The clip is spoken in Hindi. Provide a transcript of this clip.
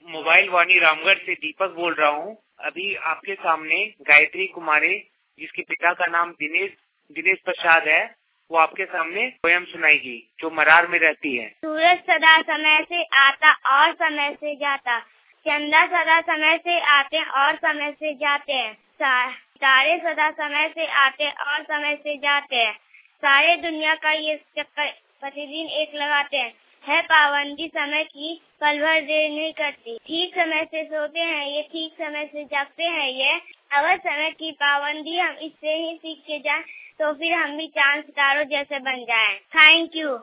मोबाइल वाणी रामगढ़ से दीपक बोल रहा हूँ। अभी आपके सामने गायत्री कुमारी, जिसके पिता का नाम दिनेश प्रसाद है, वो आपके सामने पोयम सुनाएगी, जो मरार में रहती है। सूरज सदा समय से आता और समय से जाता, चंदा सदा समय से आते और समय से जाते हैं, तारे सदा समय से आते और समय से जाते हैं, सारे दुनिया का ये चक्कर प्रतिदिन एक लगाते हैं, है पाबंदी समय की, पल भर देर नहीं करती, ठीक समय से सोते हैं ये, ठीक समय से जागते हैं ये, अगर समय की पाबंदी हम इससे ही सीख के जाएं तो फिर हम भी चांद सितारों जैसे बन जाएं। Thank you.